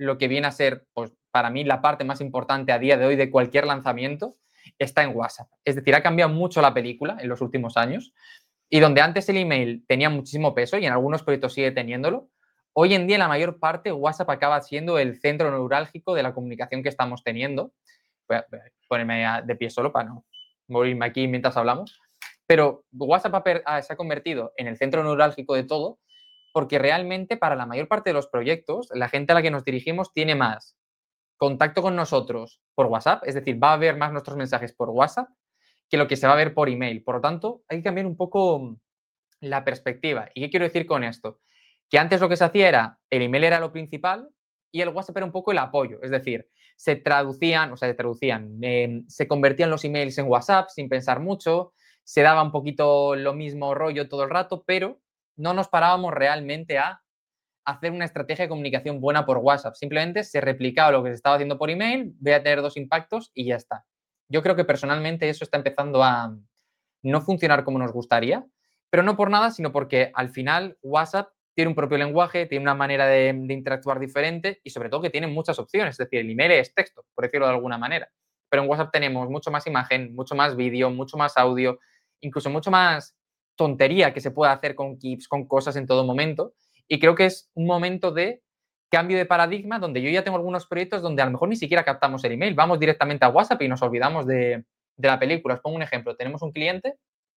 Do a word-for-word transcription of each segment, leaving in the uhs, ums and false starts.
lo que viene a ser, pues para mí, la parte más importante a día de hoy de cualquier lanzamiento está en WhatsApp. Es decir, ha cambiado mucho la película en los últimos años y donde antes el email tenía muchísimo peso y en algunos proyectos sigue teniéndolo, hoy en día en la mayor parte WhatsApp acaba siendo el centro neurálgico de la comunicación que estamos teniendo. Voy a ponerme de pie solo para no morirme aquí mientras hablamos. Pero WhatsApp se ha convertido en el centro neurálgico de todo porque realmente para la mayor parte de los proyectos la gente a la que nos dirigimos tiene más contacto con nosotros por WhatsApp, es decir, va a ver más nuestros mensajes por WhatsApp que lo que se va a ver por email. Por lo tanto, hay que cambiar un poco la perspectiva. ¿Y qué quiero decir con esto? Que antes lo que se hacía era, el email era lo principal y el WhatsApp era un poco el apoyo. Es decir, se traducían, o sea, se traducían, eh, se convertían los emails en WhatsApp sin pensar mucho, se daba un poquito lo mismo rollo todo el rato, pero no nos parábamos realmente a hacer una estrategia de comunicación buena por WhatsApp. Simplemente se replicaba lo que se estaba haciendo por email, voy a tener dos impactos y ya está. Yo creo que personalmente eso está empezando a no funcionar como nos gustaría, pero no por nada, sino porque al final WhatsApp tiene un propio lenguaje, tiene una manera de, de interactuar diferente y sobre todo que tiene muchas opciones. Es decir, el email es texto, por decirlo de alguna manera. Pero en WhatsApp tenemos mucho más imagen, mucho más vídeo, mucho más audio, incluso mucho más tontería que se puede hacer con keeps, con cosas en todo momento. Y creo que es un momento de cambio de paradigma donde yo ya tengo algunos proyectos donde a lo mejor ni siquiera captamos el email, vamos directamente a WhatsApp y nos olvidamos de, de la película. Os pongo un ejemplo. Tenemos un cliente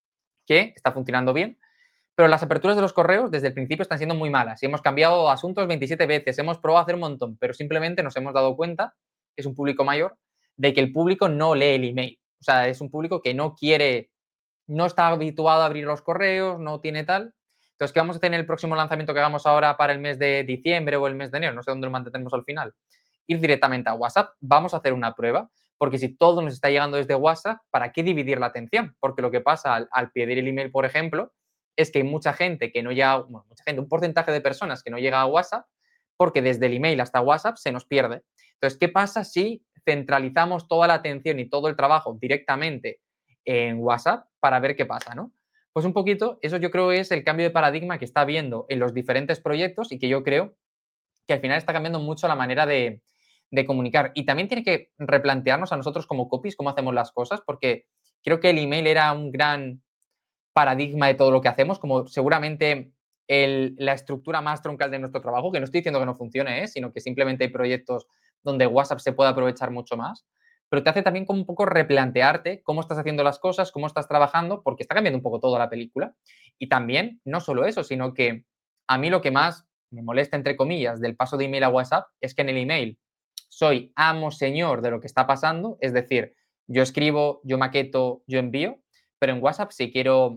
que está funcionando bien, pero las aperturas de los correos desde el principio están siendo muy malas y hemos cambiado asuntos veintisiete veces, hemos probado a hacer un montón, pero simplemente nos hemos dado cuenta, que es un público mayor, de que el público no lee el email. O sea, es un público que no quiere, no está habituado a abrir los correos, no tiene tal. Entonces, ¿qué vamos a hacer en el próximo lanzamiento que hagamos ahora para el mes de diciembre o el mes de enero? No sé dónde lo mantenemos al final. Ir directamente a WhatsApp. Vamos a hacer una prueba, porque si todo nos está llegando desde WhatsApp, ¿para qué dividir la atención? Porque lo que pasa al, al pedir el email, por ejemplo, es que hay mucha gente que no llega, bueno, mucha gente, un porcentaje de personas que no llega a WhatsApp, porque desde el email hasta WhatsApp se nos pierde. Entonces, ¿qué pasa si centralizamos toda la atención y todo el trabajo directamente en WhatsApp para ver qué pasa, ¿no? Pues un poquito, eso yo creo es el cambio de paradigma que está habiendo en los diferentes proyectos y que yo creo que al final está cambiando mucho la manera de, de comunicar. Y también tiene que replantearnos a nosotros como copies cómo hacemos las cosas, porque creo que el email era un gran paradigma de todo lo que hacemos, como seguramente el, la estructura más troncal de nuestro trabajo, que no estoy diciendo que no funcione, ¿eh? Sino que simplemente hay proyectos donde WhatsApp se puede aprovechar mucho más, pero te hace también como un poco replantearte cómo estás haciendo las cosas, cómo estás trabajando, porque está cambiando un poco toda la película. Y también, no solo eso, sino que a mí lo que más me molesta, entre comillas, del paso de email a WhatsApp es que en el email soy amo señor de lo que está pasando, es decir, yo escribo, yo maqueto, yo envío, pero en WhatsApp si quiero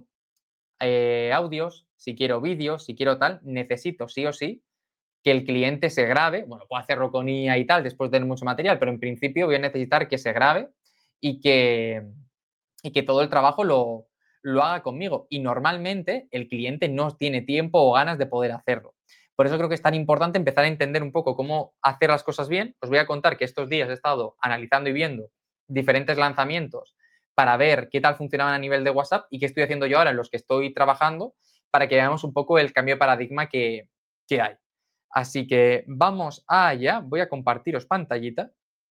eh, audios, si quiero vídeos, si quiero tal, necesito sí o sí que el cliente se grabe, bueno, puedo hacerlo con I A y tal, después de tener mucho material, pero en principio voy a necesitar que se grabe y que, y que todo el trabajo lo, lo haga conmigo. Y normalmente el cliente no tiene tiempo o ganas de poder hacerlo. Por eso creo que es tan importante empezar a entender un poco cómo hacer las cosas bien. Os voy a contar que estos días he estado analizando y viendo diferentes lanzamientos para ver qué tal funcionaban a nivel de WhatsApp y qué estoy haciendo yo ahora en los que estoy trabajando para que veamos un poco el cambio de paradigma que, que hay. Así que vamos allá. Voy a compartiros pantallita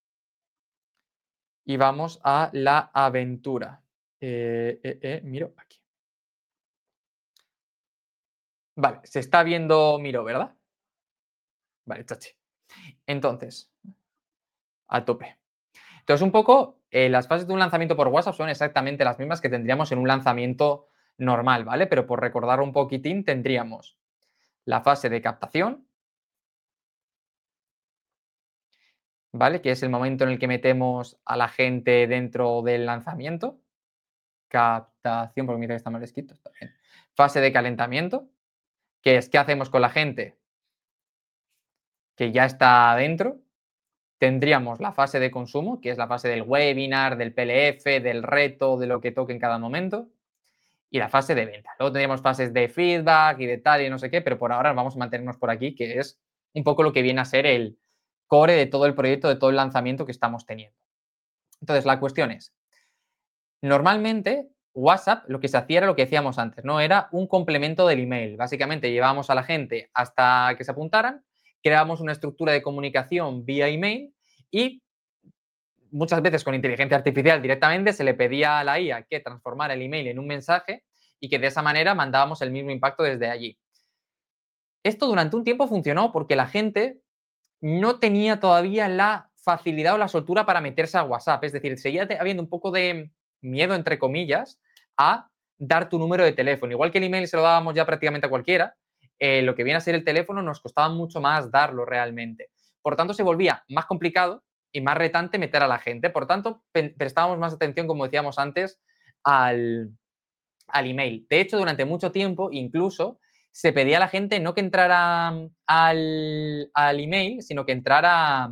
y vamos a la aventura. Eh, eh, eh, miro aquí. Vale, se está viendo Miro, ¿verdad? Vale, chachi. Entonces, a tope. Entonces, un poco, eh, las fases de un lanzamiento por WhatsApp son exactamente las mismas que tendríamos en un lanzamiento normal, ¿vale? Pero por recordar un poquitín, tendríamos la fase de captación, ¿vale? Que es el momento en el que metemos a la gente dentro del lanzamiento. Captación, porque mira que está mal escrito, está bien. Fase de calentamiento, que es qué hacemos con la gente que ya está dentro. Tendríamos la fase de consumo, que es la fase del webinar, del P L F, del reto, de lo que toque en cada momento. Y la fase de venta. Luego tendríamos fases de feedback y de tal y no sé qué, pero por ahora vamos a mantenernos por aquí, que es un poco lo que viene a ser el core de todo el proyecto, de todo el lanzamiento que estamos teniendo. Entonces, la cuestión es, normalmente WhatsApp lo que se hacía era lo que decíamos antes, ¿no? Era un complemento del email. Básicamente llevábamos a la gente hasta que se apuntaran creábamos una estructura de comunicación vía email y muchas veces con inteligencia artificial directamente se le pedía a la I A que transformara el email en un mensaje y que de esa manera mandábamos el mismo impacto desde allí. Esto durante un tiempo funcionó porque la gente no tenía todavía la facilidad o la soltura para meterse a WhatsApp. Es decir, seguía habiendo un poco de miedo, entre comillas, a dar tu número de teléfono. Igual que el email se lo dábamos ya prácticamente a cualquiera, eh, lo que viene a ser el teléfono nos costaba mucho más darlo realmente. Por tanto, se volvía más complicado y más retante meter a la gente. Por tanto, prestábamos más atención, como decíamos antes, al, al email. De hecho, durante mucho tiempo, incluso, se pedía a la gente no que entrara al, al email, sino que entrara,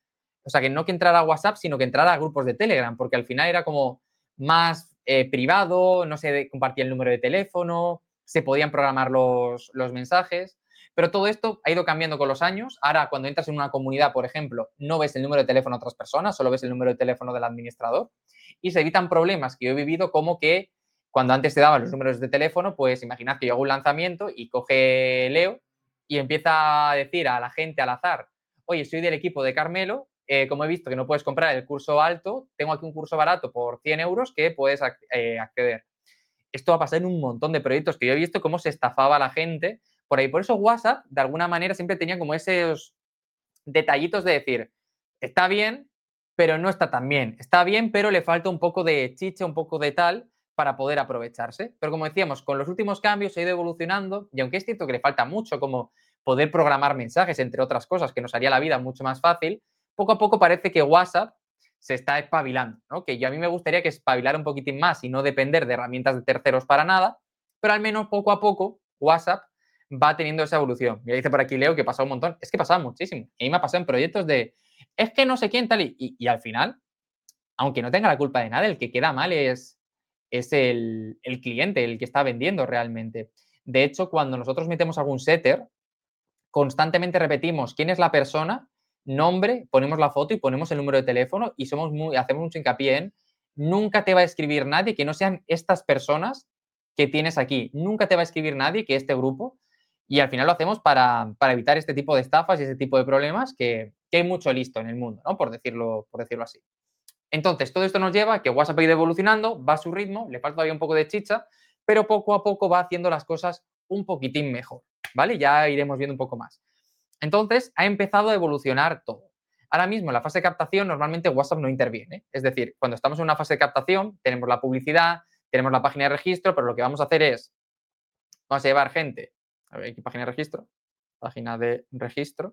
o sea, que no que entrara a WhatsApp, sino que entrara a grupos de Telegram, porque al final era como más eh, privado, no se compartía el número de teléfono, se podían programar los, los mensajes, pero todo esto ha ido cambiando con los años. Ahora, cuando entras en una comunidad, por ejemplo, no ves el número de teléfono de otras personas, solo ves el número de teléfono del administrador y se evitan problemas que yo he vivido, como que cuando antes te daban los números de teléfono, pues imaginad que yo hago un lanzamiento y coge Leo y empieza a decir a la gente al azar: oye, soy del equipo de Carmelo, eh, como he visto que no puedes comprar el curso alto, tengo aquí un curso barato por cien euros que puedes eh, acceder. Esto va a pasar en un montón de proyectos que yo he visto cómo se estafaba a la gente por ahí. Por eso WhatsApp, de alguna manera, siempre tenía como esos detallitos de decir, está bien, pero no está tan bien. Está bien, pero le falta un poco de chicha, un poco de tal, para poder aprovecharse. Pero como decíamos, con los últimos cambios se ha ido evolucionando y aunque es cierto que le falta mucho, como poder programar mensajes, entre otras cosas, que nos haría la vida mucho más fácil, poco a poco parece que WhatsApp se está espabilando, ¿no? Que yo a mí me gustaría que espabilara un poquitín más y no depender de herramientas de terceros para nada, pero al menos poco a poco WhatsApp va teniendo esa evolución. Me dice por aquí Leo que pasa un montón. Es que pasaba muchísimo. Y a mí me ha pasado en proyectos de, es que no sé quién tal y, y, y al final, aunque no tenga la culpa de nada, el que queda mal es, es el, el cliente, el que está vendiendo realmente. De hecho, cuando nosotros metemos algún setter, constantemente repetimos quién es la persona, nombre, ponemos la foto y ponemos el número de teléfono y somos muy, hacemos mucho hincapié en nunca te va a escribir nadie que no sean estas personas que tienes aquí. Nunca te va a escribir nadie que este grupo. Y al final lo hacemos para, para evitar este tipo de estafas y este tipo de problemas que, que hay mucho listo en el mundo, ¿no? Por decirlo, por decirlo así. Entonces, todo esto nos lleva a que WhatsApp ha ido evolucionando, va a su ritmo, le falta todavía un poco de chicha, pero poco a poco va haciendo las cosas un poquitín mejor, ¿vale? Ya iremos viendo un poco más. Entonces, ha empezado a evolucionar todo. Ahora mismo, en la fase de captación, normalmente WhatsApp no interviene. Es decir, cuando estamos en una fase de captación, tenemos la publicidad, tenemos la página de registro, pero lo que vamos a hacer es, vamos a llevar gente, a ver, aquí página de registro, página de registro,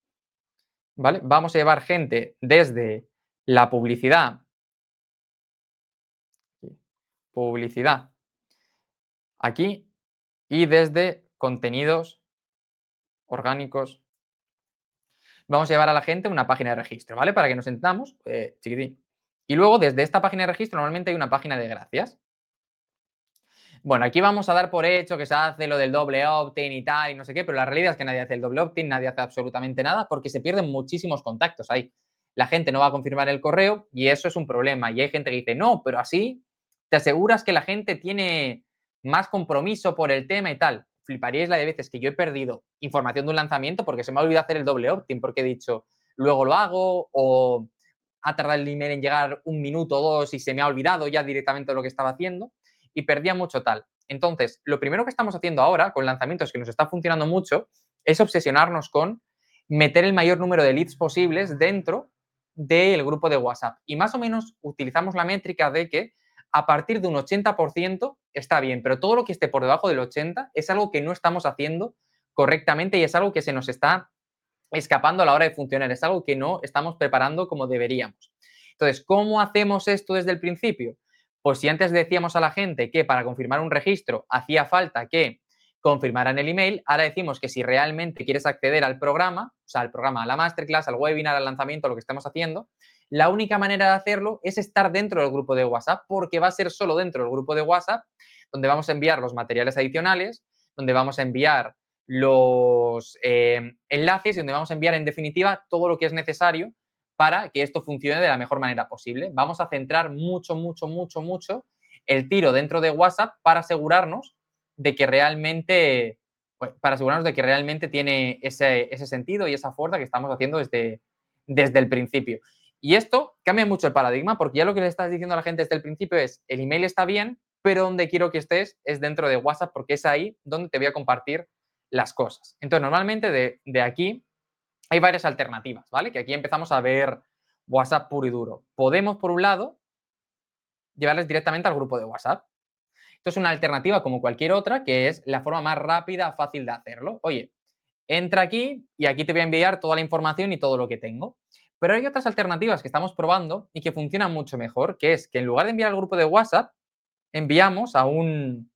¿vale? Vamos a llevar gente desde la publicidad, publicidad, aquí, y desde contenidos orgánicos, vamos a llevar a la gente a una página de registro, ¿vale? Para que nos entendamos, eh, chiquitín. Y luego, desde esta página de registro, normalmente hay una página de gracias. Bueno, aquí vamos a dar por hecho que se hace lo del doble opt-in y tal, y no sé qué, pero la realidad es que nadie hace el doble opt-in, nadie hace absolutamente nada, porque se pierden muchísimos contactos ahí. La gente no va a confirmar el correo y eso es un problema. Y hay gente que dice, no, pero así te aseguras que la gente tiene más compromiso por el tema y tal. Fliparíais la de veces que yo he perdido información de un lanzamiento porque se me ha olvidado hacer el doble opt-in, porque he dicho, luego lo hago, o ha tardado el email en llegar un minuto o dos y se me ha olvidado ya directamente lo que estaba haciendo y perdía mucho tal. Entonces, lo primero que estamos haciendo ahora con lanzamientos que nos está funcionando mucho es obsesionarnos con meter el mayor número de leads posibles dentro del grupo de WhatsApp. Y más o menos utilizamos la métrica de que a partir de un ochenta por ciento está bien, pero todo lo que esté por debajo del ochenta por ciento es algo que no estamos haciendo correctamente y es algo que se nos está escapando a la hora de funcionar, es algo que no estamos preparando como deberíamos. Entonces, ¿cómo hacemos esto desde el principio? Pues si antes decíamos a la gente que para confirmar un registro hacía falta que confirmaran el email, ahora decimos que si realmente quieres acceder al programa, o sea, al programa, a la masterclass, al webinar, al lanzamiento, lo que estamos haciendo, la única manera de hacerlo es estar dentro del grupo de WhatsApp, porque va a ser solo dentro del grupo de WhatsApp donde vamos a enviar los materiales adicionales, donde vamos a enviar los eh, enlaces y donde vamos a enviar, en definitiva, todo lo que es necesario para que esto funcione de la mejor manera posible. Vamos a centrar mucho, mucho, mucho, mucho el tiro dentro de WhatsApp para asegurarnos de que realmente pues, para asegurarnos de que realmente tiene ese, ese sentido y esa fuerza que estamos haciendo desde, desde el principio. Y esto cambia mucho el paradigma, porque ya lo que le estás diciendo a la gente desde el principio es, el email está bien, pero donde quiero que estés es dentro de WhatsApp, porque es ahí donde te voy a compartir las cosas. Entonces, normalmente de, de aquí hay varias alternativas, ¿vale? Que aquí empezamos a ver WhatsApp puro y duro. Podemos, por un lado, llevarles directamente al grupo de WhatsApp. Esto es una alternativa como cualquier otra, que es la forma más rápida, fácil de hacerlo. Oye, entra aquí y aquí te voy a enviar toda la información y todo lo que tengo. Pero hay otras alternativas que estamos probando y que funcionan mucho mejor, que es que en lugar de enviar al grupo de WhatsApp, enviamos a un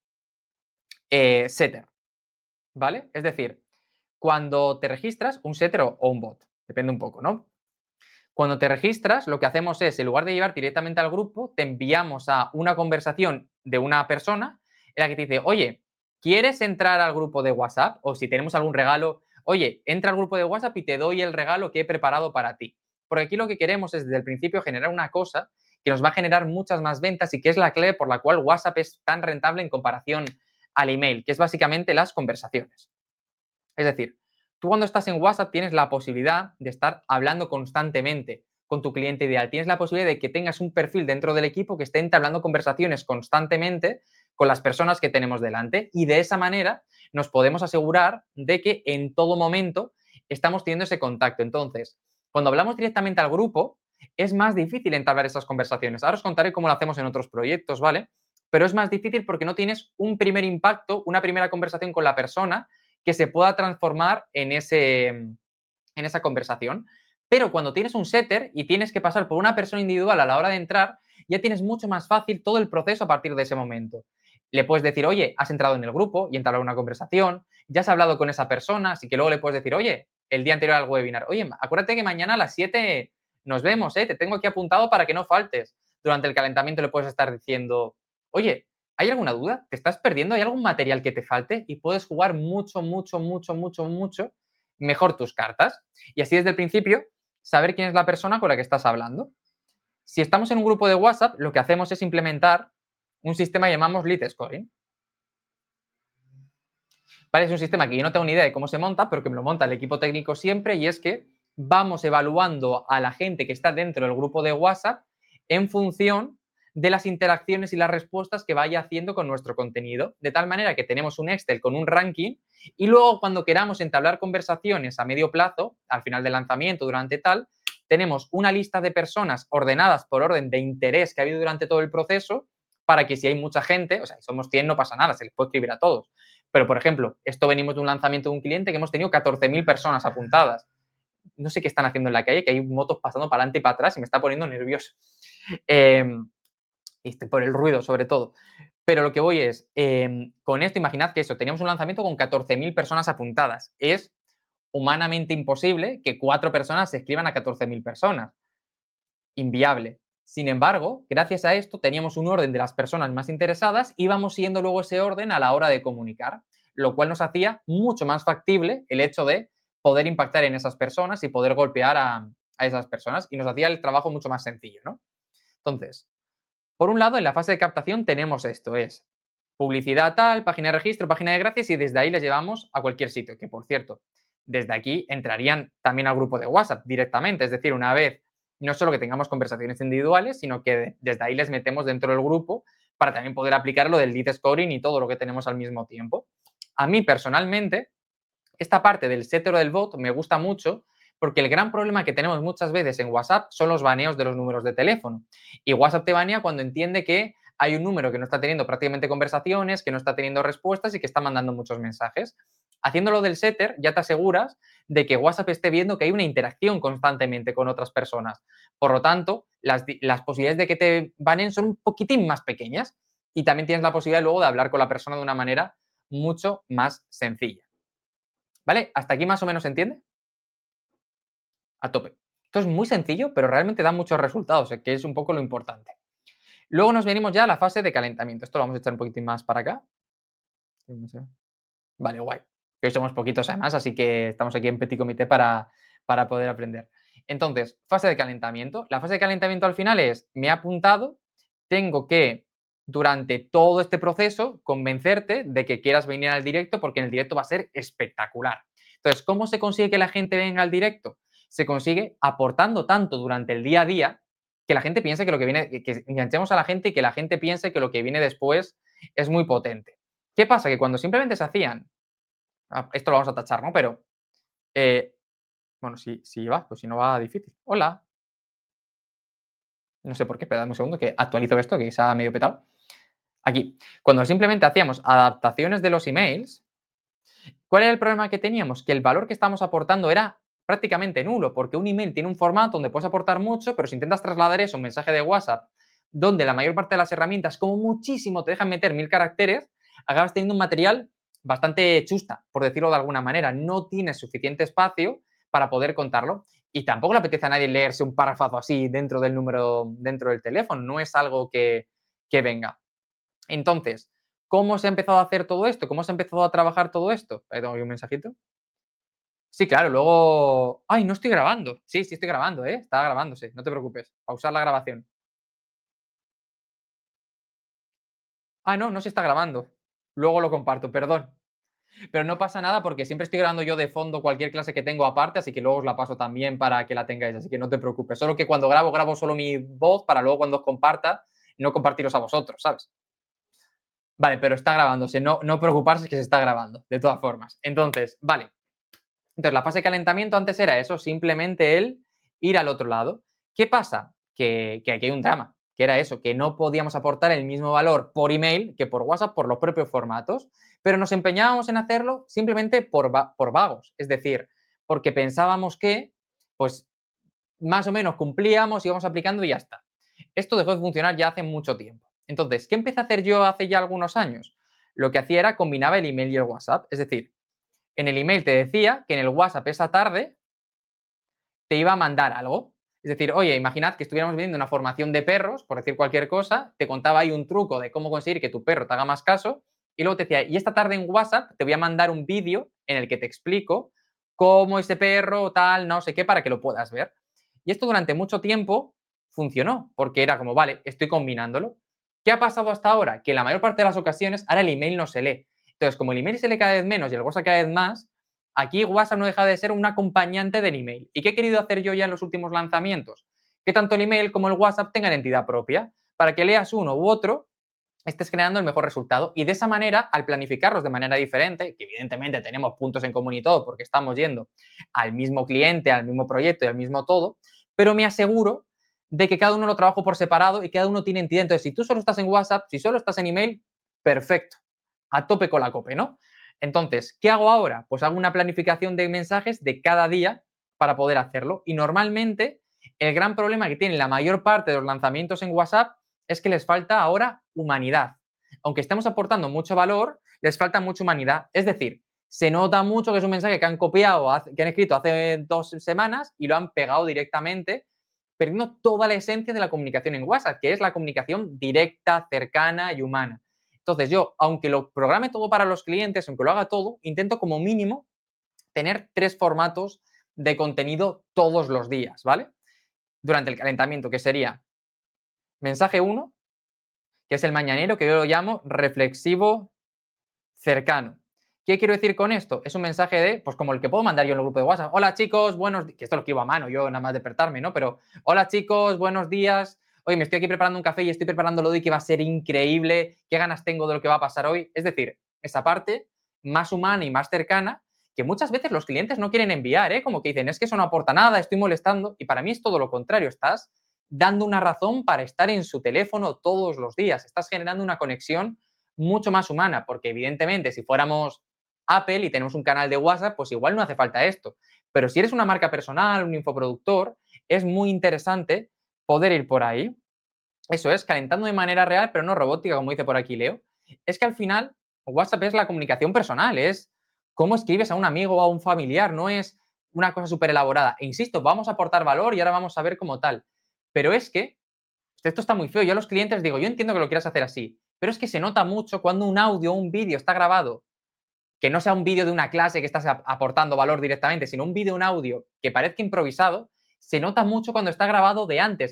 eh, setter, ¿vale? Es decir, cuando te registras, un setter o, o un bot, depende un poco, ¿no? Cuando te registras, lo que hacemos es, en lugar de llevar directamente al grupo, te enviamos a una conversación de una persona en la que te dice, oye, ¿quieres entrar al grupo de WhatsApp? O si tenemos algún regalo, oye, entra al grupo de WhatsApp y te doy el regalo que he preparado para ti. Porque aquí lo que queremos es desde el principio generar una cosa que nos va a generar muchas más ventas y que es la clave por la cual WhatsApp es tan rentable en comparación al email, que es básicamente las conversaciones. Es decir, tú cuando estás en WhatsApp tienes la posibilidad de estar hablando constantemente con tu cliente ideal. Tienes la posibilidad de que tengas un perfil dentro del equipo que esté entablando conversaciones constantemente con las personas que tenemos delante y de esa manera nos podemos asegurar de que en todo momento estamos teniendo ese contacto. Entonces, cuando hablamos directamente al grupo, es más difícil entablar esas conversaciones. Ahora os contaré cómo lo hacemos en otros proyectos, ¿vale? Pero es más difícil porque no tienes un primer impacto, una primera conversación con la persona que se pueda transformar en, ese, en esa conversación. Pero cuando tienes un setter y tienes que pasar por una persona individual a la hora de entrar, ya tienes mucho más fácil todo el proceso a partir de ese momento. Le puedes decir, oye, has entrado en el grupo y entablar una conversación, ya has hablado con esa persona, así que luego le puedes decir, oye, el día anterior al webinar, oye, acuérdate que mañana a las siete nos vemos, ¿eh? Te tengo aquí apuntado para que no faltes. Durante el calentamiento le puedes estar diciendo, oye, ¿hay alguna duda? ¿Te estás perdiendo? ¿Hay algún material que te falte? Y puedes jugar mucho, mucho, mucho, mucho, mucho mejor tus cartas. Y así desde el principio, saber quién es la persona con la que estás hablando. Si estamos en un grupo de WhatsApp, lo que hacemos es implementar un sistema que llamamos lead scoring. ¿Vale? Es un sistema que yo no tengo ni idea de cómo se monta, pero que me lo monta el equipo técnico siempre, y es que vamos evaluando a la gente que está dentro del grupo de WhatsApp en función de las interacciones y las respuestas que vaya haciendo con nuestro contenido, de tal manera que tenemos un Excel con un ranking y luego cuando queramos entablar conversaciones a medio plazo, al final del lanzamiento, durante tal, tenemos una lista de personas ordenadas por orden de interés que ha habido durante todo el proceso para que si hay mucha gente, o sea, si somos cien no pasa nada, se les puede escribir a todos. Pero, por ejemplo, esto venimos de un lanzamiento de un cliente que hemos tenido catorce mil personas apuntadas. No sé qué están haciendo en la calle, que hay motos pasando para adelante y para atrás y me está poniendo nervioso. Eh, este, por el ruido, sobre todo. Pero lo que voy es, eh, con esto, imaginad que eso, teníamos un lanzamiento con catorce mil personas apuntadas. Es humanamente imposible que cuatro personas se escriban a catorce mil personas. Inviable. Sin embargo, gracias a esto teníamos un orden de las personas más interesadas y íbamos siguiendo luego ese orden a la hora de comunicar, lo cual nos hacía mucho más factible el hecho de poder impactar en esas personas y poder golpear a, a esas personas y nos hacía el trabajo mucho más sencillo, ¿no? Entonces, por un lado, en la fase de captación tenemos esto, es publicidad tal, página de registro, página de gracias y desde ahí les llevamos a cualquier sitio, que por cierto, desde aquí entrarían también al grupo de WhatsApp directamente, es decir, una vez no solo que tengamos conversaciones individuales, sino que desde ahí les metemos dentro del grupo para también poder aplicar lo del lead scoring y todo lo que tenemos al mismo tiempo. A mí personalmente, esta parte del setter o del bot me gusta mucho porque el gran problema que tenemos muchas veces en WhatsApp son los baneos de los números de teléfono. Y WhatsApp te banea cuando entiende que hay un número que no está teniendo prácticamente conversaciones, que no está teniendo respuestas y que está mandando muchos mensajes. Haciéndolo del setter, ya te aseguras de que WhatsApp esté viendo que hay una interacción constantemente con otras personas. Por lo tanto, las, las posibilidades de que te banen son un poquitín más pequeñas y también tienes la posibilidad luego de hablar con la persona de una manera mucho más sencilla. ¿Vale? ¿Hasta aquí más o menos se entiende? A tope. Esto es muy sencillo, pero realmente da muchos resultados, que es un poco lo importante. Luego nos venimos ya a la fase de calentamiento. Esto lo vamos a echar un poquitín más para acá. Vale, guay. Que hoy somos poquitos además, así que estamos aquí en petit comité para, para poder aprender. Entonces, fase de calentamiento. La fase de calentamiento al final es, me he apuntado, tengo que durante todo este proceso, convencerte de que quieras venir al directo porque en el directo va a ser espectacular. Entonces, ¿cómo se consigue que la gente venga al directo? Se consigue aportando tanto durante el día a día que la gente piense que lo que viene, que enganchemos a la gente y que la gente piense que lo que viene después es muy potente. ¿Qué pasa? Que cuando simplemente se hacían, esto lo vamos a tachar, ¿no? Pero, eh, bueno, si, si va, pues si no va, difícil. Hola. No sé por qué, pero dame un segundo que actualizo esto, que se ha medio petado. Aquí, cuando simplemente hacíamos adaptaciones de los emails, ¿cuál era el problema que teníamos? Que el valor que estamos aportando era prácticamente nulo, porque un email tiene un formato donde puedes aportar mucho, pero si intentas trasladar eso a un mensaje de WhatsApp, donde la mayor parte de las herramientas, como muchísimo, te dejan meter mil caracteres, acabas teniendo un material bastante chusta, por decirlo de alguna manera. No tienes suficiente espacio para poder contarlo y tampoco le apetece a nadie leerse un párrafo así dentro del número, dentro del teléfono. No es algo que, que venga. Entonces, ¿cómo se ha empezado a hacer todo esto? ¿Cómo se ha empezado a trabajar todo esto? Ahí tengo aquí un mensajito. Sí, claro, luego... ¡Ay, no estoy grabando! Sí, sí estoy grabando, ¿eh? Está grabándose, no te preocupes. Pausar la grabación. Ah, no, no se está grabando. Luego lo comparto, perdón. Pero no pasa nada porque siempre estoy grabando yo de fondo cualquier clase que tengo aparte, así que luego os la paso también para que la tengáis, así que no te preocupes. Solo que cuando grabo, grabo solo mi voz para luego cuando os comparta, no compartiros a vosotros, ¿sabes? Vale, pero está grabándose, no, no preocuparse que se está grabando, de todas formas. Entonces, vale. Entonces, la fase de calentamiento antes era eso, simplemente el ir al otro lado. ¿Qué pasa? Que, que aquí hay un drama, que era eso, que no podíamos aportar el mismo valor por email que por WhatsApp por los propios formatos, pero nos empeñábamos en hacerlo simplemente por, va por vagos, es decir, porque pensábamos que, pues, más o menos cumplíamos, íbamos aplicando y ya está. Esto dejó de funcionar ya hace mucho tiempo. Entonces, ¿qué empecé a hacer yo hace ya algunos años? Lo que hacía era combinaba el email y el WhatsApp, es decir, en el email te decía que en el WhatsApp esa tarde te iba a mandar algo. Es decir, oye, imaginad que estuviéramos viendo una formación de perros, por decir cualquier cosa, te contaba ahí un truco de cómo conseguir que tu perro te haga más caso, y luego te decía, y esta tarde en WhatsApp te voy a mandar un vídeo en el que te explico cómo ese perro, tal, no sé qué, para que lo puedas ver. Y esto durante mucho tiempo funcionó, porque era como, vale, estoy combinándolo. ¿Qué ha pasado hasta ahora? Que en la mayor parte de las ocasiones ahora el email no se lee. Entonces, como el email se lee cada vez menos y el WhatsApp cada vez más, aquí WhatsApp no deja de ser un acompañante del email. ¿Y qué he querido hacer yo ya en los últimos lanzamientos? Que tanto el email como el WhatsApp tengan entidad propia, para que leas uno u otro, estés creando el mejor resultado. Y de esa manera, al planificarlos de manera diferente, que evidentemente tenemos puntos en común y todo, porque estamos yendo al mismo cliente, al mismo proyecto y al mismo todo, pero me aseguro de que cada uno lo trabajo por separado y cada uno tiene entidad. Entonces, si tú solo estás en WhatsApp, si solo estás en email, perfecto. A tope con la cope, ¿no? Entonces, ¿qué hago ahora? Pues hago una planificación de mensajes de cada día para poder hacerlo. Y normalmente, el gran problema que tienen la mayor parte de los lanzamientos en WhatsApp es que les falta ahora humanidad. Aunque estemos aportando mucho valor, les falta mucha humanidad. Es decir, se nota mucho que es un mensaje que han copiado, que han escrito hace dos semanas y lo han pegado directamente, perdiendo toda la esencia de la comunicación en WhatsApp, que es la comunicación directa, cercana y humana. Entonces yo, aunque lo programe todo para los clientes, aunque lo haga todo, intento como mínimo tener tres formatos de contenido todos los días, ¿vale? Durante el calentamiento, que sería mensaje uno, que es el mañanero, que yo lo llamo reflexivo cercano. ¿Qué quiero decir con esto? Es un mensaje de, pues como el que puedo mandar yo en el grupo de WhatsApp. Hola chicos, buenos días. Que esto lo escribo a mano, yo nada más despertarme, ¿no? Pero, hola chicos, buenos días. Oye, me estoy aquí preparando un café y estoy preparándolo hoy que va a ser increíble. ¿Qué ganas tengo de lo que va a pasar hoy? Es decir, esa parte más humana y más cercana que muchas veces los clientes no quieren enviar, ¿eh? Como que dicen, es que eso no aporta nada, estoy molestando. Y para mí es todo lo contrario. Estás dando una razón para estar en su teléfono todos los días. Estás generando una conexión mucho más humana, porque evidentemente si fuéramos Apple y tenemos un canal de WhatsApp, pues igual no hace falta esto. Pero si eres una marca personal, un infoproductor, es muy interesante poder ir por ahí. Eso es, calentando de manera real, pero no robótica, como dice por aquí Leo. Es que al final WhatsApp es la comunicación personal, es cómo escribes a un amigo o a un familiar, no es una cosa súper elaborada. E insisto, vamos a aportar valor y ahora vamos a ver cómo tal. Pero es que esto está muy feo. Yo a los clientes digo, yo entiendo que lo quieras hacer así, pero es que se nota mucho cuando un audio o un vídeo está grabado, que no sea un vídeo de una clase que estás aportando valor directamente, sino un vídeo, un audio que parezca improvisado, se nota mucho cuando está grabado de antes.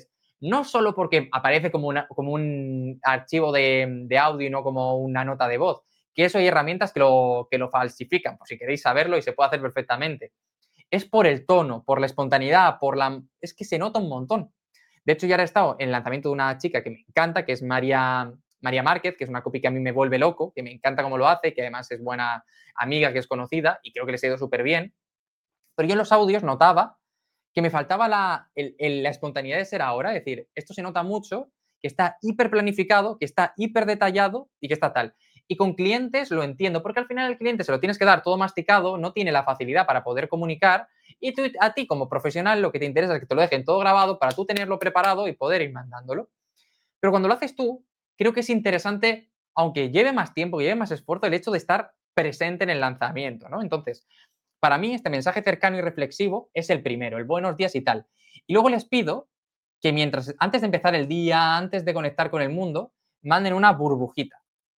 no solo porque aparece como, una, como un archivo de, de audio y no como una nota de voz, que eso hay herramientas que lo, que lo falsifican, por si queréis saberlo y se puede hacer perfectamente. Es por el tono, por la espontaneidad, por la... Es que se nota un montón. De hecho, ya he estado en el lanzamiento de una chica que me encanta, que es María, María Márquez, que es una copy que a mí me vuelve loco, que me encanta cómo lo hace, que además es buena amiga, que es conocida y creo que les ha ido súper bien. Pero yo en los audios notaba que me faltaba la, el, el, la espontaneidad de ser ahora, es decir, esto se nota mucho, que está hiper planificado, que está hiper detallado y que está tal. Y con clientes lo entiendo, porque al final el cliente se lo tienes que dar todo masticado, no tiene la facilidad para poder comunicar y tú, a ti como profesional lo que te interesa es que te lo dejen todo grabado para tú tenerlo preparado y poder ir mandándolo. Pero cuando lo haces tú, creo que es interesante, aunque lleve más tiempo, que lleve más esfuerzo, el hecho de estar presente en el lanzamiento, ¿no? Entonces, para mí, este mensaje cercano y reflexivo es el primero, el buenos días y tal. Y luego les pido que mientras, antes de empezar el día, antes de conectar con el mundo, manden una burbujita.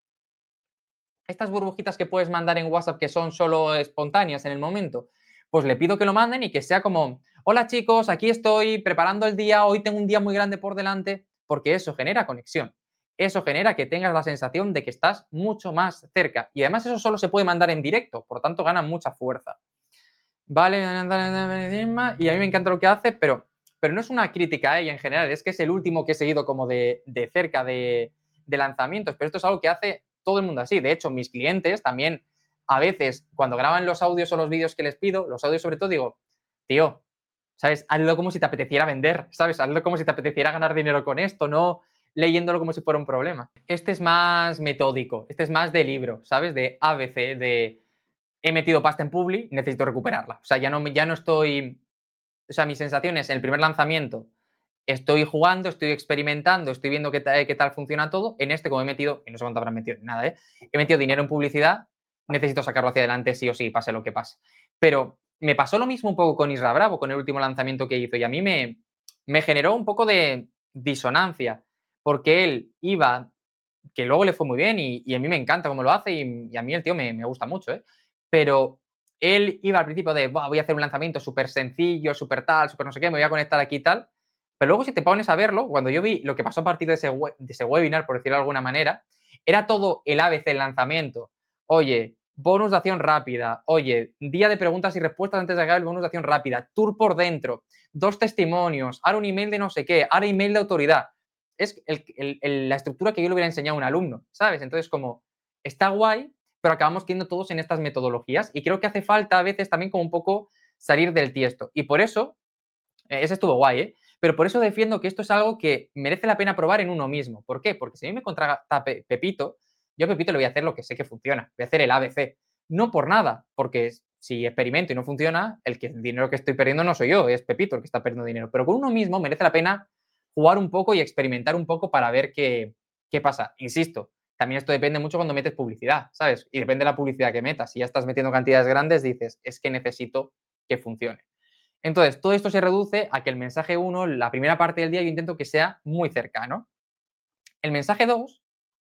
Estas burbujitas que puedes mandar en WhatsApp que son solo espontáneas en el momento, pues le pido que lo manden y que sea como, hola chicos, aquí estoy preparando el día, hoy tengo un día muy grande por delante, porque eso genera conexión. Eso genera que tengas la sensación de que estás mucho más cerca. Y además eso solo se puede mandar en directo, por tanto gana mucha fuerza. Vale, y a mí me encanta lo que hace, pero, pero no es una crítica a ella en general, es que es el último que he seguido como de, de cerca de, de lanzamientos, pero esto es algo que hace todo el mundo así. De hecho, mis clientes también, a veces, cuando graban los audios o los vídeos que les pido, los audios sobre todo, digo, tío, ¿sabes? Hazlo como si te apeteciera vender, ¿sabes? Hazlo como si te apeteciera ganar dinero con esto, no leyéndolo como si fuera un problema. Este es más metódico, este es más de libro, ¿sabes? De A B C, de he metido pasta en Publi, necesito recuperarla. O sea, ya no, ya no estoy... O sea, mis sensaciones en el primer lanzamiento, estoy jugando, estoy experimentando, estoy viendo qué, tal, qué tal funciona todo. En este, como he metido, y no sé cuánto habrán metido, nada, ¿eh? He metido dinero en publicidad, necesito sacarlo hacia adelante sí o sí, pase lo que pase. Pero me pasó lo mismo un poco con Isra Bravo, con el último lanzamiento que hizo, y a mí me, me generó un poco de disonancia, porque él iba, que luego le fue muy bien, y, y a mí me encanta cómo lo hace, y, y a mí el tío me, me gusta mucho, ¿eh? Pero él iba al principio de, voy a hacer un lanzamiento súper sencillo, súper tal, súper no sé qué, me voy a conectar aquí y tal. Pero luego si te pones a verlo, cuando yo vi lo que pasó a partir de ese, de ese webinar, por decirlo de alguna manera, era todo el A B C del lanzamiento. Oye, bonus de acción rápida. Oye, día de preguntas y respuestas antes de acabar el bonus de acción rápida. Tour por dentro. Dos testimonios. Ahora un email de no sé qué. Ahora email de autoridad. Es el, el, el, la estructura que yo le hubiera enseñado a un alumno, ¿sabes? Entonces, como está guay, pero acabamos quedando todos en estas metodologías y creo que hace falta a veces también como un poco salir del tiesto. Y por eso, eh, ese estuvo guay, ¿eh? Pero por eso defiendo que esto es algo que merece la pena probar en uno mismo. ¿Por qué? Porque si a mí me contrata Pepito, yo a Pepito le voy a hacer lo que sé que funciona, voy a hacer el A B C. No por nada, porque si experimento y no funciona, el, que, el dinero que estoy perdiendo no soy yo, es Pepito el que está perdiendo dinero. Pero con uno mismo merece la pena jugar un poco y experimentar un poco para ver qué, qué pasa. Insisto, también esto depende mucho cuando metes publicidad, ¿sabes? Y depende de la publicidad que metas. Si ya estás metiendo cantidades grandes, dices, es que necesito que funcione. Entonces, todo esto se reduce a que el mensaje uno, la primera parte del día, yo intento que sea muy cercano. El mensaje dos,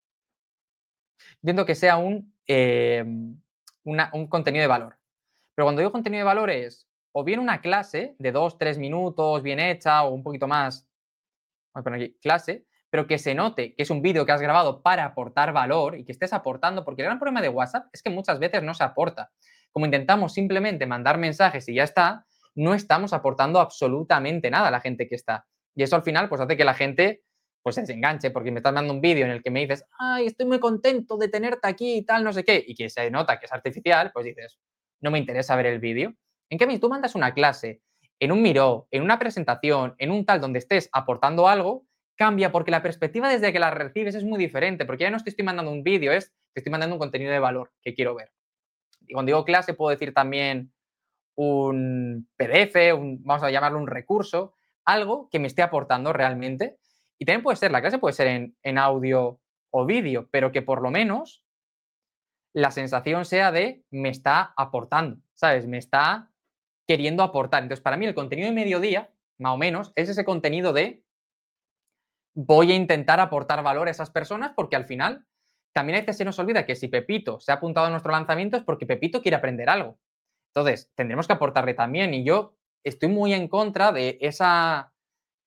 intento que sea un, eh, una, un contenido de valor. Pero cuando digo contenido de valor es o bien una clase de dos, tres minutos bien hecha o un poquito más, vamos a poner aquí, clase, pero que se note que es un vídeo que has grabado para aportar valor y que estés aportando, porque el gran problema de WhatsApp es que muchas veces no se aporta. Como intentamos simplemente mandar mensajes y ya está, no estamos aportando absolutamente nada a la gente que está. Y eso al final pues hace que la gente pues se desenganche, porque me estás mandando un vídeo en el que me dices, ay, estoy muy contento de tenerte aquí y tal, no sé qué, y que se nota que es artificial, pues dices, no me interesa ver el vídeo. En cambio, tú mandas una clase en un Miro, en una presentación, en un tal donde estés aportando algo, cambia porque la perspectiva desde que la recibes es muy diferente, porque ya no te estoy mandando un vídeo, es te estoy mandando un contenido de valor que quiero ver. Y cuando digo clase puedo decir también un P D F, un, vamos a llamarlo un recurso, algo que me esté aportando realmente. Y también puede ser, la clase puede ser en, en audio o vídeo, pero que por lo menos la sensación sea de me está aportando, ¿sabes? Me está queriendo aportar. Entonces, para mí el contenido de mediodía, más o menos, es ese contenido de voy a intentar aportar valor a esas personas porque al final también a veces se nos olvida que si Pepito se ha apuntado a nuestro lanzamiento es porque Pepito quiere aprender algo. Entonces, tendremos que aportarle también y yo estoy muy en contra de esa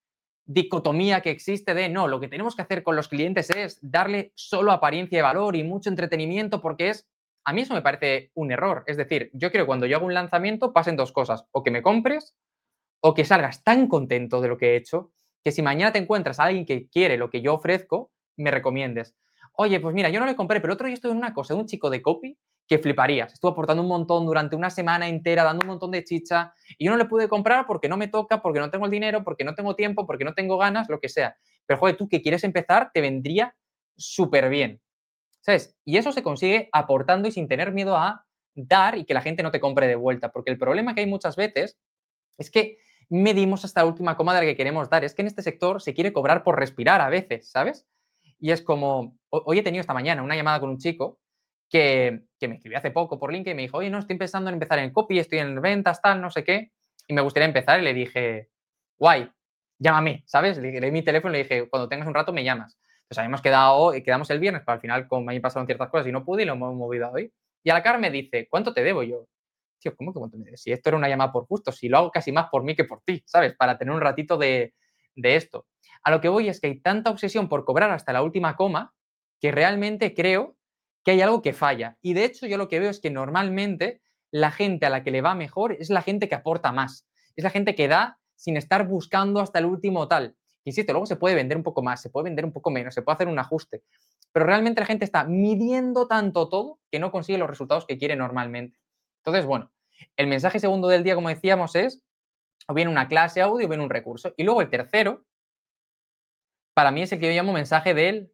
dicotomía que existe de no, lo que tenemos que hacer con los clientes es darle solo apariencia de valor y mucho entretenimiento porque es, a mí eso me parece un error. Es decir, yo quiero que cuando yo hago un lanzamiento pasen dos cosas, o que me compres o que salgas tan contento de lo que he hecho que si mañana te encuentras a alguien que quiere lo que yo ofrezco, me recomiendes. Oye, pues mira, yo no le compré, pero otro día estuve en una cosa de un chico de copy que fliparías. Estuvo aportando un montón durante una semana entera, dando un montón de chicha, y yo no le pude comprar porque no me toca, porque no tengo el dinero, porque no tengo tiempo, porque no tengo ganas, lo que sea. Pero, joder, tú que quieres empezar, te vendría súper bien, ¿sabes? Y eso se consigue aportando y sin tener miedo a dar y que la gente no te compre de vuelta, porque el problema que hay muchas veces es que medimos hasta la última coma de la que queremos dar. Es que en este sector se quiere cobrar por respirar a veces, ¿sabes? Y es como, hoy he tenido esta mañana una llamada con un chico que, que me escribió hace poco por LinkedIn y me dijo, oye, no, estoy pensando en empezar en copy, estoy en ventas, tal, no sé qué, y me gustaría empezar. Y le dije, guay, llámame, ¿sabes? Le di mi teléfono y le dije, cuando tengas un rato me llamas. Entonces habíamos quedado, quedamos el viernes, pero al final, como me pasaron ciertas cosas y no pude, y lo hemos movido a hoy. Y a la cara me dice, ¿cuánto te debo? Yo, tío, ¿cómo que cuánto me debes? Si esto era una llamada por gusto, si lo hago casi más por mí que por ti, ¿sabes? Para tener un ratito de, de esto. A lo que voy es que hay tanta obsesión por cobrar hasta la última coma que realmente creo que hay algo que falla. Y de hecho yo lo que veo es que normalmente la gente a la que le va mejor es la gente que aporta más. Es la gente que da sin estar buscando hasta el último tal. Insisto, luego se puede vender un poco más, se puede vender un poco menos, se puede hacer un ajuste. Pero realmente la gente está midiendo tanto todo que no consigue los resultados que quiere normalmente. Entonces, bueno, el mensaje segundo del día, como decíamos, es o bien una clase audio o bien un recurso. Y luego el tercero, para mí es el que yo llamo mensaje del...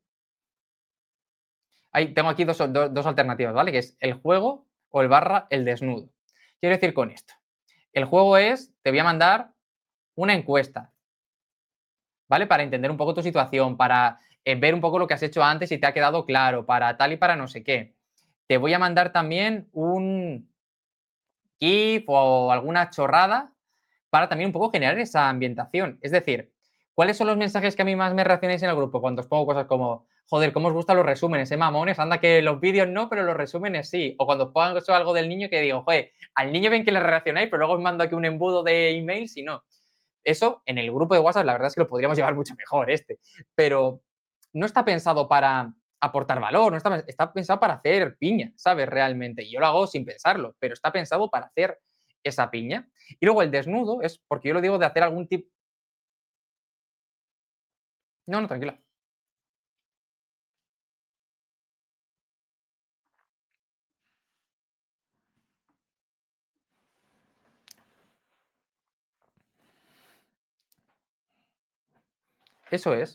Ahí tengo aquí dos, dos, dos alternativas, ¿vale? Que es el juego o el barra el desnudo. Quiero decir con esto. El juego es, te voy a mandar una encuesta, ¿vale? Para entender un poco tu situación, para eh, ver un poco lo que has hecho antes y te ha quedado claro, para tal y para no sé qué. Te voy a mandar también un GIF o alguna chorrada para también un poco generar esa ambientación. Es decir, ¿cuáles son los mensajes que a mí más me reaccionáis en el grupo? Cuando os pongo cosas como, joder, ¿cómo os gustan los resúmenes, eh, mamones? Anda que los vídeos no, pero los resúmenes sí. O cuando os pongo algo del niño que digo, joder, al niño ven que le reaccionáis, pero luego os mando aquí un embudo de emails y no. Eso en el grupo de WhatsApp, la verdad es que lo podríamos llevar mucho mejor este. Pero no está pensado para aportar valor, no está, está pensado para hacer piña, ¿sabes? Realmente. Y yo lo hago sin pensarlo, pero está pensado para hacer esa piña. Y luego el desnudo es, porque yo lo digo de hacer algún tipo... No, no, tranquila. Eso es.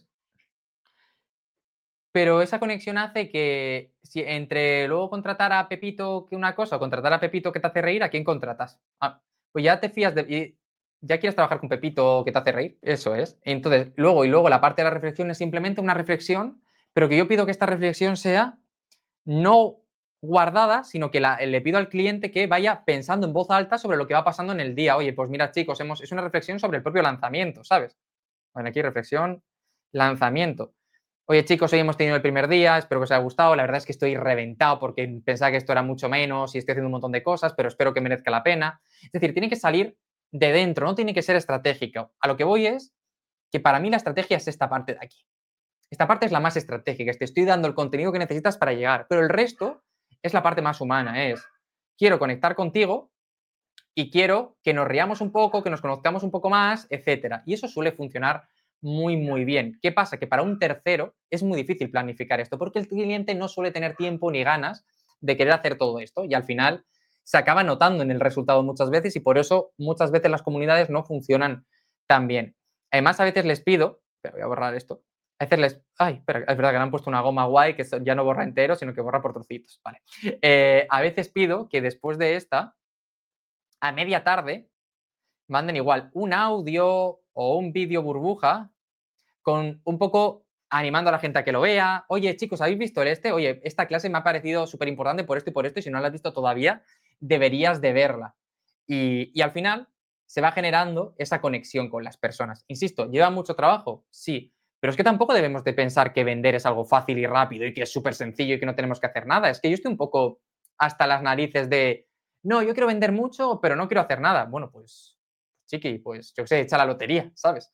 Pero esa conexión hace que si entre luego contratar a Pepito que una cosa o contratar a Pepito que te hace reír, ¿a quién contratas? Ah, pues ya te fías de... y ya quieres trabajar con Pepito que te hace reír. Eso es. Entonces, luego y luego la parte de la reflexión es simplemente una reflexión, pero que yo pido que esta reflexión sea no guardada, sino que la, le pido al cliente que vaya pensando en voz alta sobre lo que va pasando en el día. Oye, pues mira, chicos, hemos, es una reflexión sobre el propio lanzamiento, ¿sabes? Bueno, aquí reflexión, lanzamiento. Oye, chicos, hoy hemos tenido el primer día, espero que os haya gustado. La verdad es que estoy reventado porque pensaba que esto era mucho menos y estoy haciendo un montón de cosas, pero espero que merezca la pena. Es decir, tiene que salir de dentro, no tiene que ser estratégico. A lo que voy es que para mí la estrategia es esta parte de aquí. Esta parte es la más estratégica, te estoy dando el contenido que necesitas para llegar, pero el resto es la parte más humana, es quiero conectar contigo y quiero que nos riamos un poco, que nos conozcamos un poco más, etcétera. Y eso suele funcionar muy, muy bien. ¿Qué pasa? Que para un tercero es muy difícil planificar esto porque el cliente no suele tener tiempo ni ganas de querer hacer todo esto y al final se acaba notando en el resultado muchas veces y por eso muchas veces las comunidades no funcionan tan bien. Además, a veces les pido, pero voy a borrar esto, a veces les... Ay, espera, es verdad que le han puesto una goma guay que ya no borra entero, sino que borra por trocitos. Vale. Eh, a veces pido que después de esta, a media tarde, manden igual un audio o un vídeo burbuja con un poco animando a la gente a que lo vea. Oye, chicos, ¿habéis visto el este? Oye, esta clase me ha parecido súper importante por esto y por esto, y si no la has visto todavía, deberías de verla. Y, y al final se va generando esa conexión con las personas. Insisto, ¿lleva mucho trabajo? Sí, pero es que tampoco debemos de pensar que vender es algo fácil y rápido y que es súper sencillo y que no tenemos que hacer nada. Es que yo estoy un poco hasta las narices de, no, yo quiero vender mucho, pero no quiero hacer nada. Bueno, pues, chiqui, pues yo qué sé, echa la lotería, ¿sabes?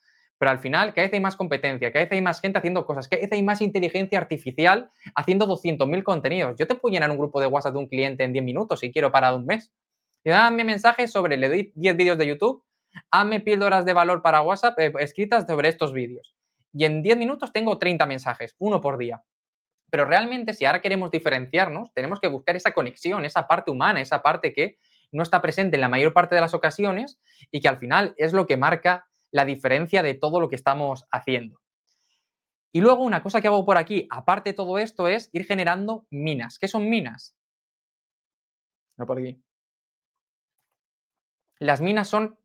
Pero al final cada vez hay más competencia, cada vez hay más gente haciendo cosas, cada vez hay más inteligencia artificial haciendo doscientos mil contenidos. Yo te puedo llenar un grupo de WhatsApp de un cliente en diez minutos si quiero para un mes. Y dame mensajes sobre, le doy diez vídeos de YouTube, hazme píldoras de valor para WhatsApp eh, escritas sobre estos vídeos. Y en diez minutos tengo treinta mensajes, uno por día. Pero realmente, si ahora queremos diferenciarnos, tenemos que buscar esa conexión, esa parte humana, esa parte que no está presente en la mayor parte de las ocasiones y que al final es lo que marca la diferencia de todo lo que estamos haciendo. Y luego una cosa que hago por aquí, aparte de todo esto, es ir generando minas. ¿Qué son minas? No por aquí. Las minas son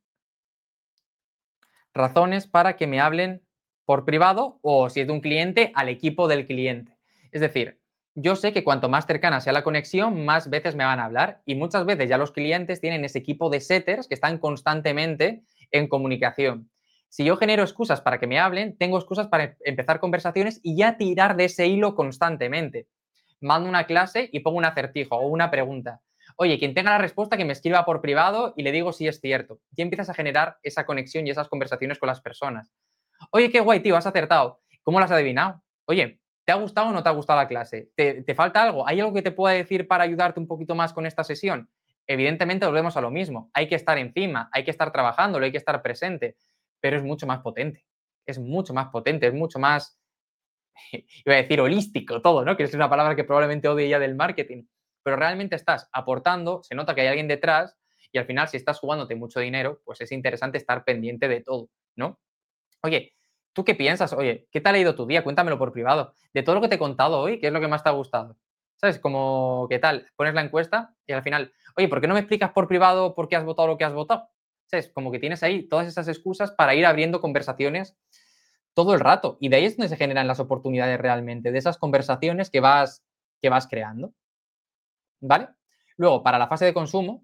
razones para que me hablen por privado o, si es de un cliente, al equipo del cliente. Es decir, yo sé que cuanto más cercana sea la conexión, más veces me van a hablar y muchas veces ya los clientes tienen ese equipo de setters que están constantemente en comunicación. Si yo genero excusas para que me hablen, tengo excusas para empezar conversaciones y ya tirar de ese hilo constantemente. Mando una clase y pongo un acertijo o una pregunta. Oye, quien tenga la respuesta que me escriba por privado y le digo si es cierto. Y empiezas a generar esa conexión y esas conversaciones con las personas. Oye, qué guay, tío, has acertado. ¿Cómo lo has adivinado? Oye, ¿te ha gustado o no te ha gustado la clase? ¿Te, te falta algo? ¿Hay algo que te pueda decir para ayudarte un poquito más con esta sesión? Evidentemente volvemos a lo mismo. Hay que estar encima, hay que estar trabajándolo, hay que estar presente, pero es mucho más potente. Es mucho más potente, es mucho más, iba a decir holístico todo, ¿no? Que es una palabra que probablemente odie ya del marketing. Pero realmente estás aportando, se nota que hay alguien detrás y al final si estás jugándote mucho dinero, pues es interesante estar pendiente de todo, ¿no? Oye, ¿tú qué piensas? Oye, ¿qué tal ha ido tu día? Cuéntamelo por privado. De todo lo que te he contado hoy, ¿qué es lo que más te ha gustado? ¿Sabes? Como, ¿qué tal? Pones la encuesta y al final, oye, ¿por qué no me explicas por privado por qué has votado lo que has votado? ¿Sabes? Como que tienes ahí todas esas excusas para ir abriendo conversaciones todo el rato. Y de ahí es donde se generan las oportunidades realmente, de esas conversaciones que vas, que vas creando. ¿Vale? Luego, para la fase de consumo,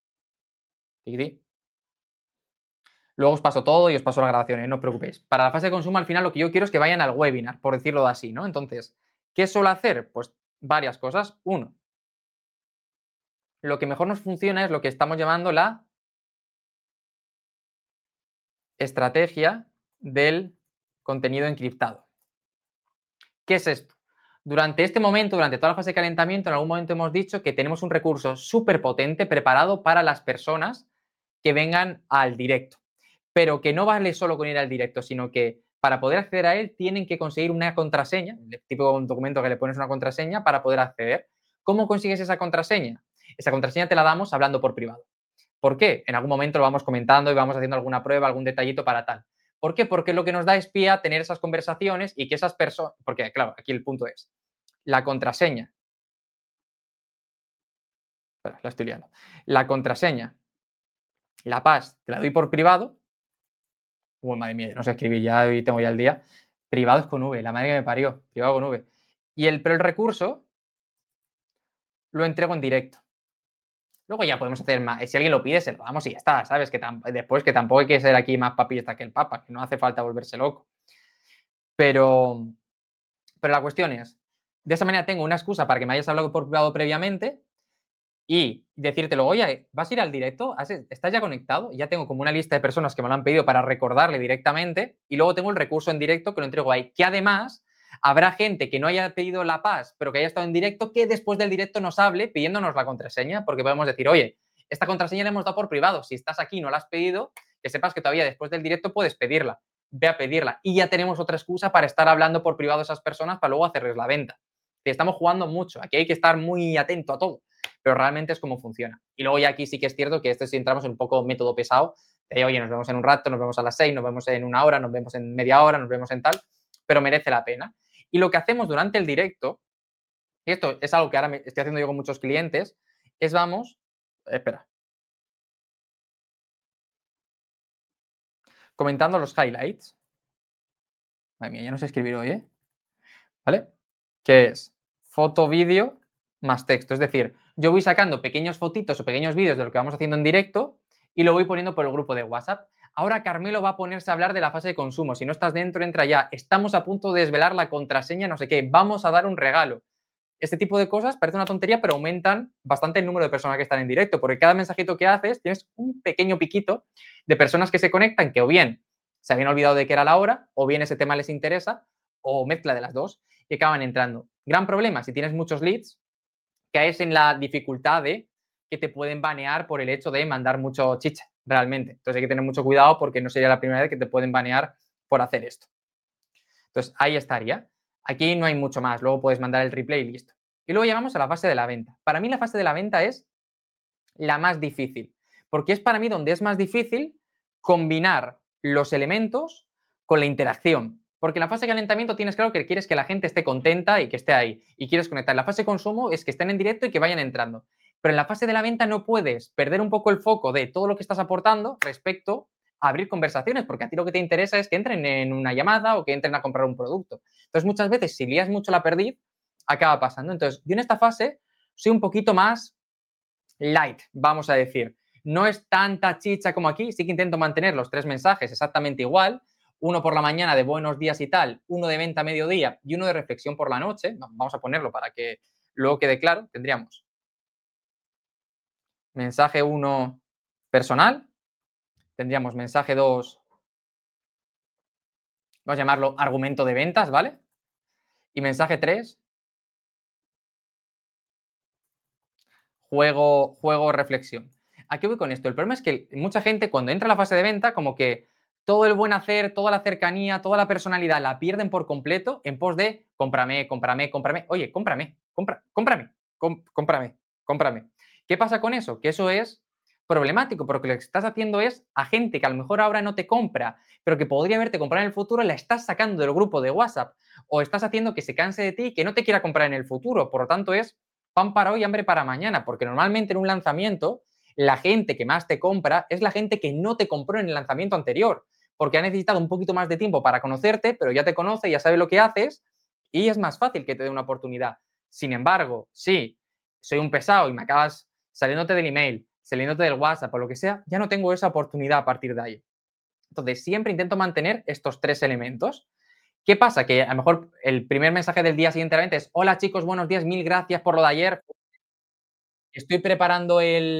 luego os paso todo y os paso la grabación, ¿eh? No os preocupéis. Para la fase de consumo, al final lo que yo quiero es que vayan al webinar, por decirlo así, ¿no? Entonces, ¿qué suelo hacer? Pues varias cosas. Uno, lo que mejor nos funciona es lo que estamos llamando la estrategia del contenido encriptado. ¿Qué es esto? Durante este momento, durante toda la fase de calentamiento, en algún momento hemos dicho que tenemos un recurso súper potente preparado para las personas que vengan al directo, pero que no vale solo con ir al directo, sino que para poder acceder a él tienen que conseguir una contraseña, el tipo de un documento que le pones una contraseña para poder acceder. ¿Cómo consigues esa contraseña? Esa contraseña te la damos hablando por privado. ¿Por qué? En algún momento lo vamos comentando y vamos haciendo alguna prueba, algún detallito para tal. ¿Por qué? Porque lo que nos da es pie a tener esas conversaciones y que esas personas, porque claro, aquí el punto es, la contraseña, espera, la estoy liando, la contraseña, la pas, te la doy por privado, uy, madre mía, no sé escribir ya, hoy tengo ya el día, privado es con V, la madre que me parió, privado con V. Y el, pero el recurso lo entrego en directo. Luego ya podemos hacer más. Si alguien lo pide, se lo damos y ya está, ¿sabes? Que después que tampoco hay que ser aquí más papista que el papa, que no hace falta volverse loco. Pero, pero la cuestión es, de esa manera tengo una excusa para que me hayas hablado por privado previamente y decírtelo, oye, ¿vas a ir al directo? ¿Estás ya conectado? Ya tengo como una lista de personas que me lo han pedido para recordarle directamente y luego tengo el recurso en directo que lo entrego ahí, que además habrá gente que no haya pedido la paz, pero que haya estado en directo, que después del directo nos hable pidiéndonos la contraseña, porque podemos decir, oye, esta contraseña la hemos dado por privado, si estás aquí y no la has pedido, que sepas que todavía después del directo puedes pedirla, ve a pedirla. Y ya tenemos otra excusa para estar hablando por privado a esas personas para luego hacerles la venta. Estamos jugando mucho, aquí hay que estar muy atento a todo, pero realmente es como funciona. Y luego ya aquí sí que es cierto que esto sí entramos en un poco método pesado, de oye, nos vemos en un rato, nos vemos a las seis, nos vemos en una hora, nos vemos en media hora, nos vemos en tal, pero merece la pena. Y lo que hacemos durante el directo, y esto es algo que ahora me estoy haciendo yo con muchos clientes, es vamos, espera, comentando los highlights. Madre mía, ya no sé escribir hoy, ¿eh? ¿Vale? Que es foto, vídeo más texto. Es decir, yo voy sacando pequeños fotitos o pequeños vídeos de lo que vamos haciendo en directo y lo voy poniendo por el grupo de WhatsApp. Ahora Carmelo va a ponerse a hablar de la fase de consumo. Si no estás dentro, entra ya. Estamos a punto de desvelar la contraseña, no sé qué. Vamos a dar un regalo. Este tipo de cosas parece una tontería, pero aumentan bastante el número de personas que están en directo, porque cada mensajito que haces tienes un pequeño piquito de personas que se conectan, que o bien se habían olvidado de que era la hora, o bien ese tema les interesa, o mezcla de las dos, y acaban entrando. Gran problema, si tienes muchos leads, caes en la dificultad de que te pueden banear por el hecho de mandar mucho chicha, realmente. Entonces hay que tener mucho cuidado porque no sería la primera vez que te pueden banear por hacer esto. Entonces ahí estaría. Aquí no hay mucho más. Luego puedes mandar el replay y listo. Y luego llegamos a la fase de la venta. Para mí la fase de la venta es la más difícil, porque es para mí donde es más difícil combinar los elementos con la interacción. Porque en la fase de calentamiento tienes claro que quieres que la gente esté contenta y que esté ahí. Y quieres conectar. La fase de consumo es que estén en directo y que vayan entrando. Pero en la fase de la venta no puedes perder un poco el foco de todo lo que estás aportando respecto a abrir conversaciones, porque a ti lo que te interesa es que entren en una llamada o que entren a comprar un producto. Entonces, muchas veces, si lías mucho la perdiz, acaba pasando. Entonces, yo en esta fase soy un poquito más light, vamos a decir. No es tanta chicha como aquí, sí que intento mantener los tres mensajes exactamente igual, uno por la mañana de buenos días y tal, uno de venta a mediodía y uno de reflexión por la noche. Vamos a ponerlo para que luego quede claro. Tendríamos mensaje uno personal, tendríamos mensaje dos, vamos a llamarlo argumento de ventas, ¿vale? Y mensaje tres, juego, juego reflexión. ¿A qué voy con esto? El problema es que mucha gente cuando entra a la fase de venta, como que todo el buen hacer, toda la cercanía, toda la personalidad la pierden por completo en pos de cómprame, cómprame, cómprame. Oye, cómprame, compra, cómprame, com, cómprame, cómprame. ¿Qué pasa con eso? Que eso es problemático, porque lo que estás haciendo es a gente que a lo mejor ahora no te compra, pero que podría haberte comprado en el futuro, la estás sacando del grupo de WhatsApp o estás haciendo que se canse de ti y que no te quiera comprar en el futuro. Por lo tanto, es pan para hoy, hambre para mañana, porque normalmente en un lanzamiento la gente que más te compra es la gente que no te compró en el lanzamiento anterior, porque ha necesitado un poquito más de tiempo para conocerte, pero ya te conoce, ya sabe lo que haces y es más fácil que te dé una oportunidad. Sin embargo, si soy un pesado y me acabas saliéndote del email, saliéndote del WhatsApp o lo que sea, ya no tengo esa oportunidad a partir de ahí. Entonces, siempre intento mantener estos tres elementos. ¿Qué pasa? Que a lo mejor el primer mensaje del día siguiente es: hola chicos, buenos días, mil gracias por lo de ayer. Estoy preparando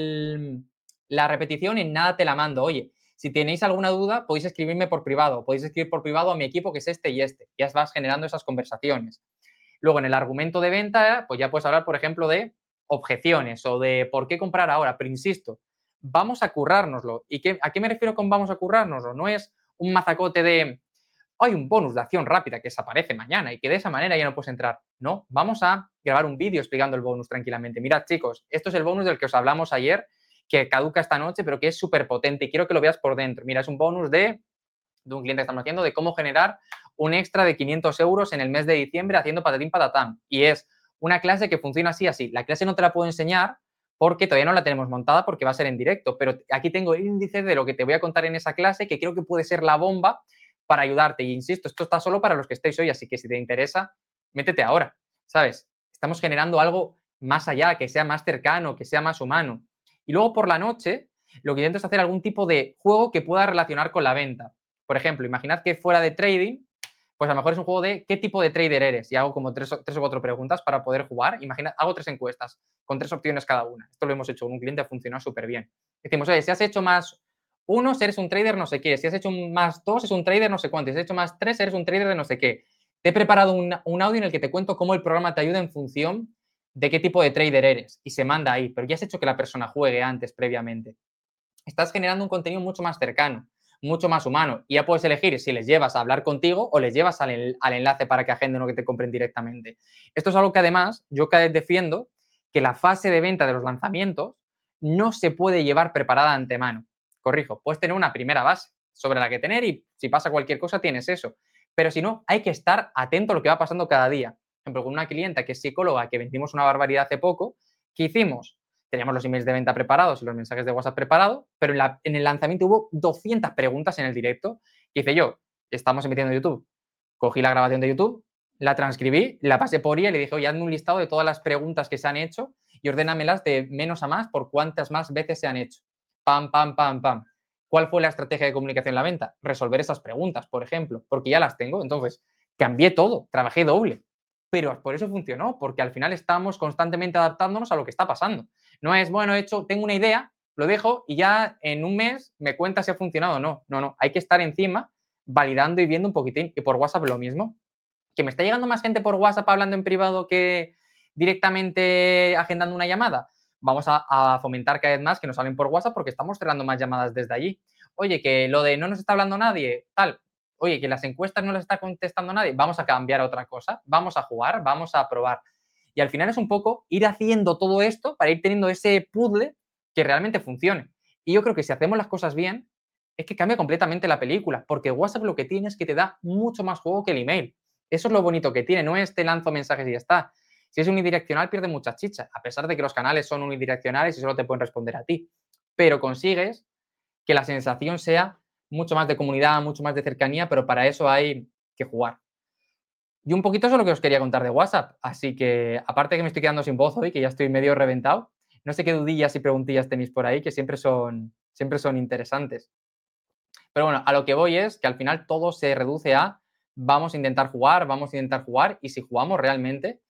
el, la repetición y en nada te la mando. Oye, si tenéis alguna duda, podéis escribirme por privado. Podéis escribir por privado a mi equipo, que es este y este. Ya vas generando esas conversaciones. Luego, en el argumento de venta, pues ya puedes hablar, por ejemplo, de objeciones o de por qué comprar ahora. Pero insisto, vamos a currárnoslo. ¿Y qué, a qué me refiero con vamos a currárnoslo? No es un mazacote de hay un bonus de acción rápida que desaparece mañana y que de esa manera ya no puedes entrar. No, vamos a grabar un vídeo explicando el bonus tranquilamente. Mirad, chicos, esto es el bonus del que os hablamos ayer, que caduca esta noche, pero que es súper potente y quiero que lo veas por dentro. Mira, es un bonus de, de un cliente que estamos haciendo de cómo generar un extra de quinientos euros en el mes de diciembre haciendo patatín patatán. Y es una clase que funciona así, así. La clase no te la puedo enseñar porque todavía no la tenemos montada porque va a ser en directo, pero aquí tengo el índice de lo que te voy a contar en esa clase que creo que puede ser la bomba para ayudarte. Y insisto, esto está solo para los que estéis hoy, así que si te interesa, métete ahora, ¿sabes? Estamos generando algo más allá, que sea más cercano, que sea más humano. Y luego por la noche, lo que intento es hacer algún tipo de juego que pueda relacionar con la venta. Por ejemplo, imaginad que fuera de trading, pues a lo mejor es un juego de qué tipo de trader eres y hago como tres, tres o cuatro preguntas para poder jugar. Imagina, hago tres encuestas con tres opciones cada una. Esto lo hemos hecho con un cliente, ha funcionado súper bien. Decimos, oye, si has hecho más uno, eres un trader no sé qué. Si has hecho más dos, es un trader no sé cuánto. Si has hecho más tres, eres un trader de no sé qué. Te he preparado un, un audio en el que te cuento cómo el programa te ayuda en función de qué tipo de trader eres. Y se manda ahí, pero ya has hecho que la persona juegue antes, previamente. Estás generando un contenido mucho más cercano, mucho más humano. Y ya puedes elegir si les llevas a hablar contigo o les llevas al, al enlace para que agenden o que te compren directamente. Esto es algo que además yo cada vez defiendo, que la fase de venta de los lanzamientos no se puede llevar preparada de antemano. Corrijo, puedes tener una primera base sobre la que tener y si pasa cualquier cosa tienes eso. Pero si no, hay que estar atento a lo que va pasando cada día. Por ejemplo, con una clienta que es psicóloga, que vendimos una barbaridad hace poco, ¿qué hicimos? Teníamos los emails de venta preparados y los mensajes de WhatsApp preparados, pero en, la, en el lanzamiento hubo doscientas preguntas en el directo. Que hice yo, estamos emitiendo en YouTube, cogí la grabación de YouTube, la transcribí, la pasé por I A y le dije, oye, hazme un listado de todas las preguntas que se han hecho y ordénamelas de menos a más por cuántas más veces se han hecho. Pam, pam, pam, pam. ¿Cuál fue la estrategia de comunicación en la venta? Resolver esas preguntas, por ejemplo, porque ya las tengo. Entonces, cambié todo, trabajé doble. Pero por eso funcionó, porque al final estamos constantemente adaptándonos a lo que está pasando. No es, bueno, he hecho, tengo una idea, lo dejo y ya en un mes me cuenta si ha funcionado o no. No, no, hay que estar encima validando y viendo un poquitín. Y por WhatsApp lo mismo. ¿Que me está llegando más gente por WhatsApp hablando en privado que directamente agendando una llamada? Vamos a, a fomentar cada vez más que nos hablen por WhatsApp porque estamos cerrando más llamadas desde allí. Oye, que lo de no nos está hablando nadie, tal. Oye, que las encuestas no las está contestando nadie. Vamos a cambiar a otra cosa. Vamos a jugar, vamos a probar. Y al final es un poco ir haciendo todo esto para ir teniendo ese puzzle que realmente funcione. Y yo creo que si hacemos las cosas bien, es que cambia completamente la película, porque WhatsApp lo que tiene es que te da mucho más juego que el email. Eso es lo bonito que tiene, no es te lanzo mensajes y ya está. Si es unidireccional, pierde mucha chicha, a pesar de que los canales son unidireccionales y solo te pueden responder a ti. Pero consigues que la sensación sea mucho más de comunidad, mucho más de cercanía, pero para eso hay que jugar. Y un poquito eso es lo que os quería contar de WhatsApp. Así que, aparte que me estoy quedando sin voz hoy, que ya estoy medio reventado, no sé qué dudillas y preguntillas tenéis por ahí, que siempre son, siempre son interesantes. Pero bueno, a lo que voy es que al final todo se reduce a vamos a intentar jugar, vamos a intentar jugar, y si jugamos realmente,